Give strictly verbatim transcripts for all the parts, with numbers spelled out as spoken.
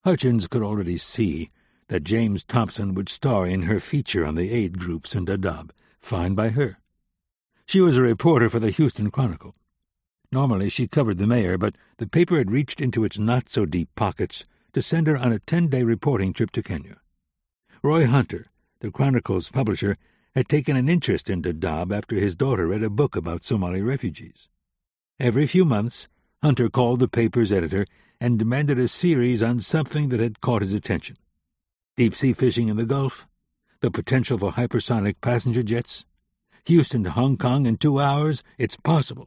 Hutchins could already see that James Thompson would star in her feature on the aid groups in Dadaab. Fine by her. She was a reporter for the Houston Chronicle. Normally she covered the mayor, but the paper had reached into its not-so-deep pockets to send her on a ten-day reporting trip to Kenya. Roy Hunter, the Chronicle's publisher, had taken an interest in Dadaab after his daughter read a book about Somali refugees. Every few months, Hunter called the paper's editor and demanded a series on something that had caught his attention. Deep-sea fishing in the Gulf, the potential for hypersonic passenger jets, Houston to Hong Kong in two hours, it's possible.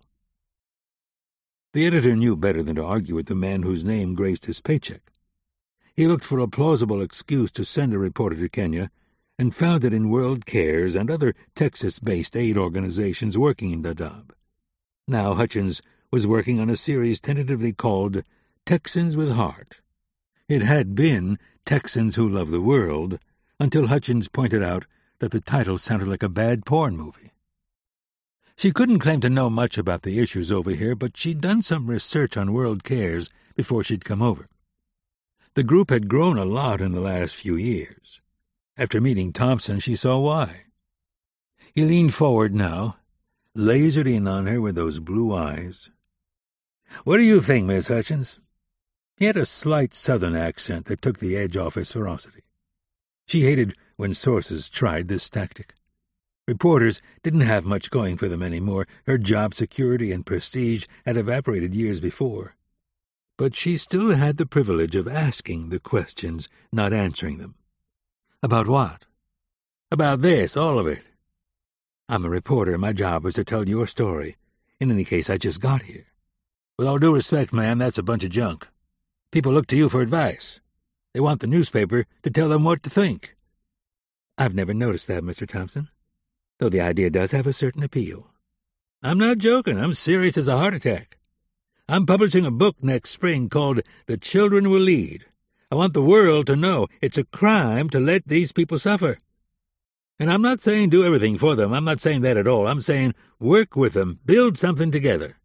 The editor knew better than to argue with the man whose name graced his paycheck. He looked for a plausible excuse to send a reporter to Kenya, and found it in World Cares and other Texas-based aid organizations working in Dadaab. Now Hutchins was working on a series tentatively called Texans with Heart. It had been Texans Who Love the World, until Hutchins pointed out that the title sounded like a bad porn movie. She couldn't claim to know much about the issues over here, but she'd done some research on World Cares before she'd come over. The group had grown a lot in the last few years. After meeting Thompson, she saw why. He leaned forward now, lasered in on her with those blue eyes. "What do you think, Miss Hutchins?" He had a slight southern accent that took the edge off his ferocity. She hated when sources tried this tactic. Reporters didn't have much going for them anymore. Her job security and prestige had evaporated years before. But she still had the privilege of asking the questions, not answering them. About what? About this, all of it. I'm a reporter. My job is to tell your story. In any case, I just got here. With all due respect, ma'am, that's a bunch of junk. People look to you for advice. They want the newspaper to tell them what to think. I've never noticed that, Mister Thompson, though the idea does have a certain appeal. I'm not joking. I'm serious as a heart attack. I'm publishing a book next spring called The Children Will Lead. I want the world to know it's a crime to let these people suffer. And I'm not saying do everything for them. I'm not saying that at all. I'm saying work with them, build something together.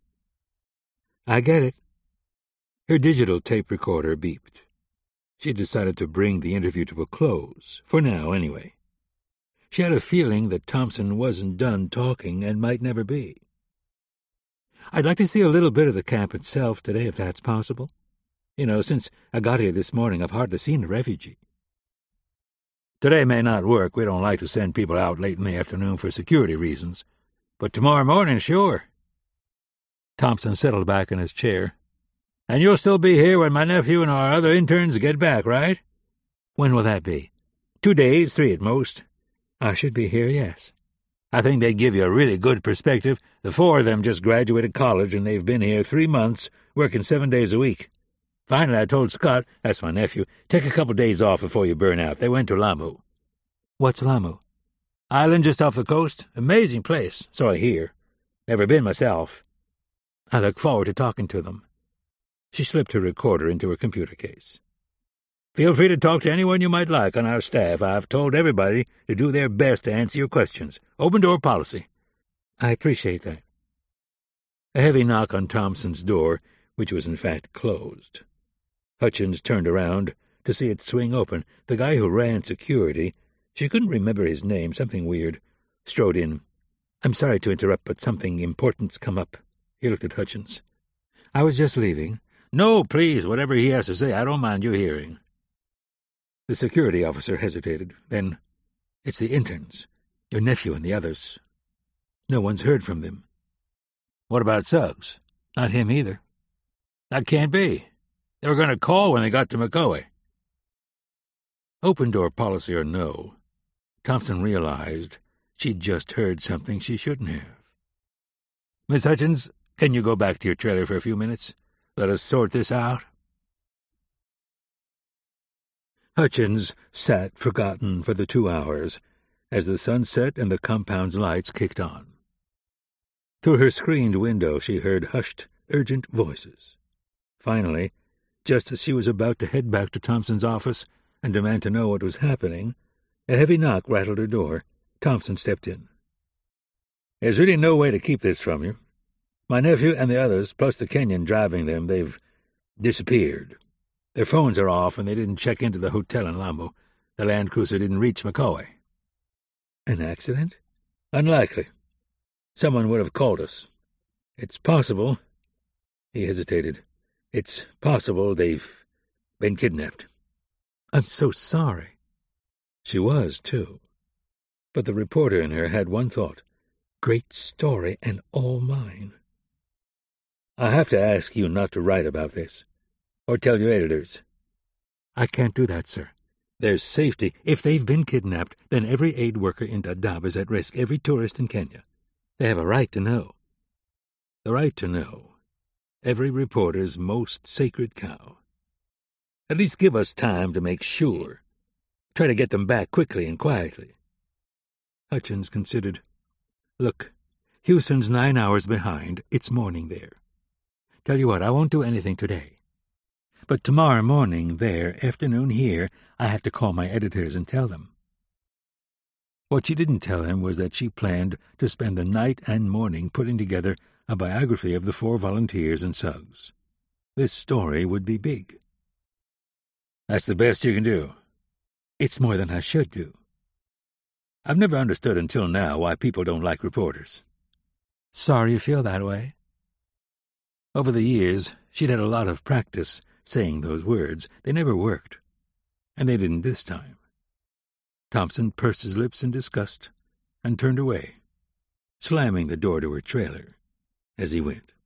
I get it. Her digital tape recorder beeped. She decided to bring the interview to a close, for now anyway. She had a feeling that Thompson wasn't done talking and might never be. I'd like to see a little bit of the camp itself today, if that's possible. You know, since I got here this morning, I've hardly seen a refugee. Today may not work. We don't like to send people out late in the afternoon for security reasons. But tomorrow morning, sure. Thompson settled back in his chair. And you'll still be here when my nephew and our other interns get back, right? When will that be? Two days, three at most. I should be here, yes. I think they'd give you a really good perspective. The four of them just graduated college, and they've been here three months, working seven days a week. Finally, I told Scott, that's my nephew, take a couple days off before you burn out. They went to Lamu. What's Lamu? Island just off the coast. Amazing place, so I hear. Never been myself. I look forward to talking to them. She slipped her recorder into her computer case. Feel free to talk to anyone you might like on our staff. I've told everybody to do their best to answer your questions. Open-door policy. I appreciate that. A heavy knock on Thompson's door, which was in fact closed. Hutchins turned around to see it swing open. The guy who ran security, she couldn't remember his name, something weird, strode in. I'm sorry to interrupt, but something important's come up. He looked at Hutchins. I was just leaving. No, please, whatever he has to say, I don't mind you hearing. The security officer hesitated. Then, it's the interns, your nephew and the others. No one's heard from them. What about Suggs? Not him either. That can't be. They were going to call when they got to McCoy. Open-door policy or no, Thompson realized she'd just heard something she shouldn't have. Miss Hutchins, can you go back to your trailer for a few minutes? Let us sort this out. Hutchins sat forgotten for the two hours as the sun set and the compound's lights kicked on. Through her screened window she heard hushed, urgent voices. Finally, just as she was about to head back to Thompson's office and demand to know what was happening, a heavy knock rattled her door. Thompson stepped in. There's really no way to keep this from you. My nephew and the others, plus the Kenyan driving them, they've disappeared. Their phones are off, and they didn't check into the hotel in Lambo. The Land Cruiser didn't reach McCoy. An accident? Unlikely. Someone would have called us. It's possible— He hesitated. It's possible they've been kidnapped. I'm so sorry. She was, too. But the reporter in her had one thought. Great story, and all mine. I have to ask you not to write about this, or tell your editors. I can't do that, sir. There's safety. If they've been kidnapped, then every aid worker in Dadaab is at risk, every tourist in Kenya. They have a right to know. The right to know. Every reporter's most sacred cow. At least give us time to make sure. Try to get them back quickly and quietly. Hutchins considered. Look, Houston's nine hours behind. It's morning there. Tell you what, I won't do anything today. But tomorrow morning there, afternoon here, I have to call my editors and tell them. What she didn't tell him was that she planned to spend the night and morning putting together a biography of the four volunteers and Suggs. This story would be big. That's the best you can do. It's more than I should do. I've never understood until now why people don't like reporters. Sorry you feel that way. Over the years, she'd had a lot of practice saying those words. They never worked. And they didn't this time. Thompson pursed his lips in disgust and turned away, slamming the door to her trailer as he went.